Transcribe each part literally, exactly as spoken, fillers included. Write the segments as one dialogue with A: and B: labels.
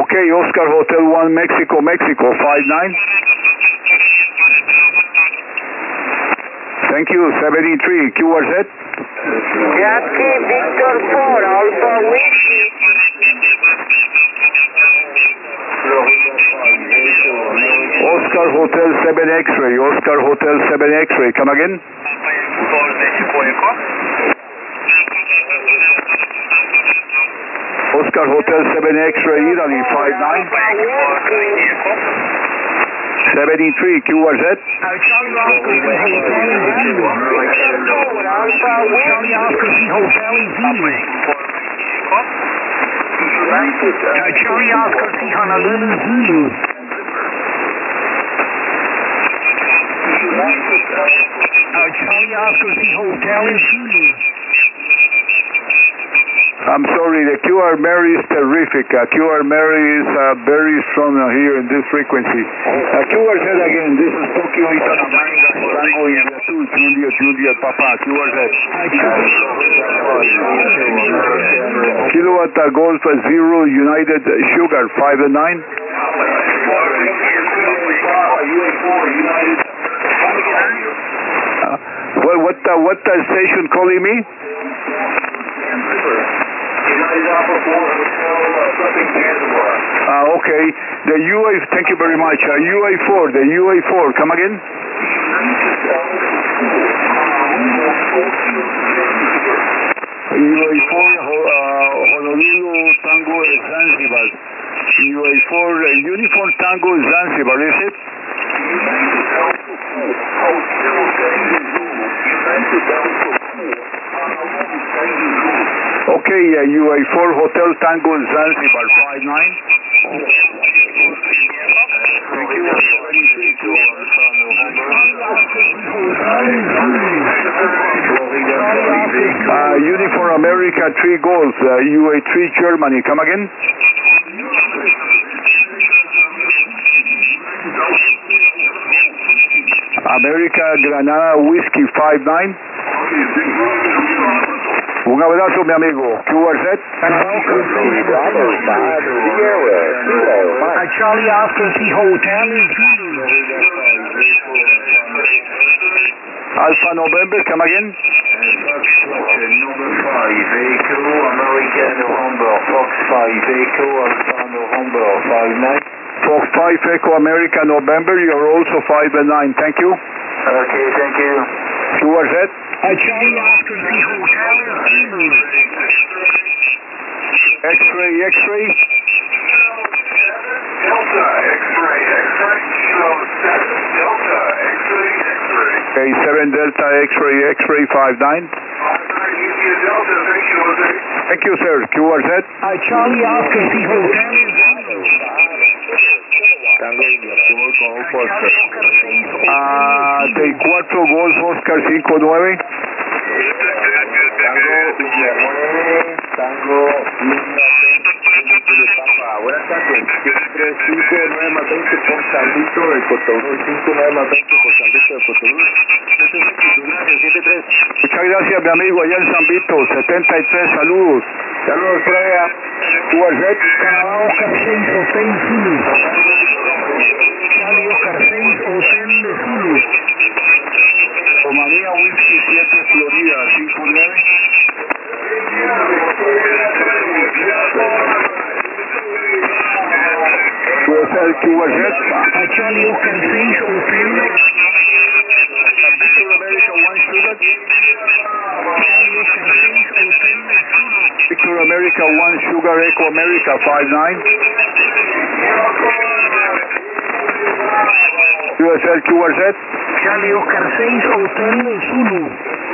A: Okay, Oscar Hotel one Mexico, Mexico, five nine. Thank you, seventy-three, Q R Z.
B: Yankee Victor four, Alpha Whiskey.
A: Oscar Hotel seven X-ray, Oscar Hotel seven X-ray, come again. Oscar Hotel seven X-ray, Italy, five nine. seventy-three, Q R Z.
C: Charlie Oscar C Hotel in Zulu. Charlie Oscar C Hotel in Zulu. Charlie Oscar C Honolulu Zulu. Charlie Oscar C Hotel in Zulu.
A: I'm sorry, the Q R Mary is terrific. Uh, Q R Mary is uh, very strong uh, here in this frequency. Uh, Q R Z again, this is Tokyo Italy Tango India two, Julia, Julia, Papa, Q R Z. Kilowatt uh, Golf uh, Zero, United Sugar, five and nine. Uh, well, what, uh, what uh, station calling me? Ah, okay. The U A, thank you very much. Uh, U A four, the U A four, come again? U A four, uh, Honolulu Tango Zanzibar. U A four, uh, Uniform Tango Zanzibar, is it? Okay, uh, U A four Hotel Tango Zanzibar, five nine. Thank you. Uh, Uniform America three Golf, uh, U A three Germany, come again? America Granada Whiskey five nine. Un abrazo, mi amigo. Q R Z.
C: Charlie Oscar C Hotel in Zulu.
A: Alpha November, come again?
D: Number five, Echo, American November, Fox five, Echo, Alpha November, five nine.
A: Fox five, Echo, American November, you're also five and nine, thank you.
D: Okay, thank you.
A: Q R Z.
C: Charlie Oscar C Hotel in Zulu.
A: X-ray, X-ray.
D: Delta, X-ray, X-ray, show seven, Delta, X-ray, X-ray.
A: Okay, seven Delta, X-ray, X-ray, five nine.
D: Delta, thank you, Jose.
A: Thank you, sir. Q R Z.
C: Charlie Oscar C Hotel in Zulu.
D: Tango India four, Golf Oscar.
A: Ah, de cuatro Golf Oscar cinco nueve.
D: Tango India nueve, Tango India veinte, Papa. Buenas tardes. siete cinco nueve más veinte por San Vito de Cotonou. cinco nueve más veinte por San Vito de Cotonou.
A: Muchas gracias, mi amigo, allá en San Vito, setenta y tres, saludos.
D: Saludos por allá.
A: Q R Z.
C: Oscar seis Hotel Zulu. Charlie Oscar seis Hotel Zulu.
A: Romanía Whisky siete, Florida, cinco nueve. Q R Z, Q R Z.
C: Charlie Oscar seis Hotel.
A: Victor America one Sugar. Victor America one Sugar, Echo America five nine. Q S L, Q R Z.
C: Charlie Oscar seis Hotel Zulu.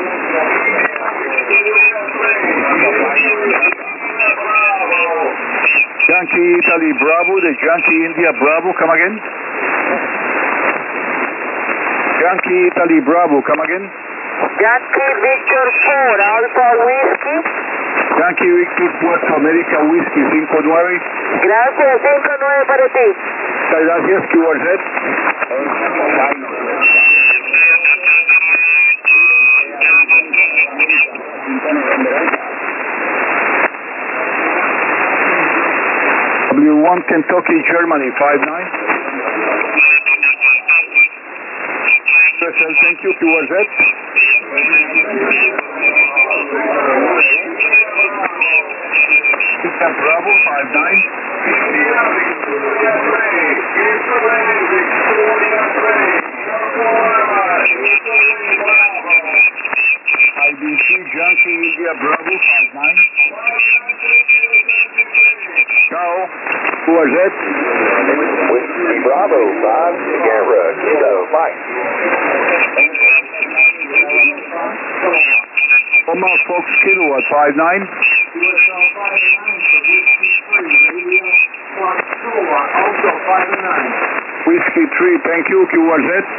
A: Yankee Italy Bravo, the Yankee India Bravo, come again. Yankee Italy Bravo, come again.
B: Yankee Victor four, Alpha Whiskey.
A: Yankee Victor cuatro, America Whiskey cinco nueve.
B: Gracias, cinco nueve para ti.
A: Muchas gracias, Q R Z. W one Kentucky, Germany, five nine. Thank you, Q R Z. Bravo, five nine. I B C, Yankee, India, Bravo, five nine. Ciao, Q R Z.
D: Whiskey Bravo, five, Sierra, Kilo, Mike.
A: Oma Fox Kilo at five nine.
D: Also five and nine.
A: Whiskey three, thank you, Q R Z.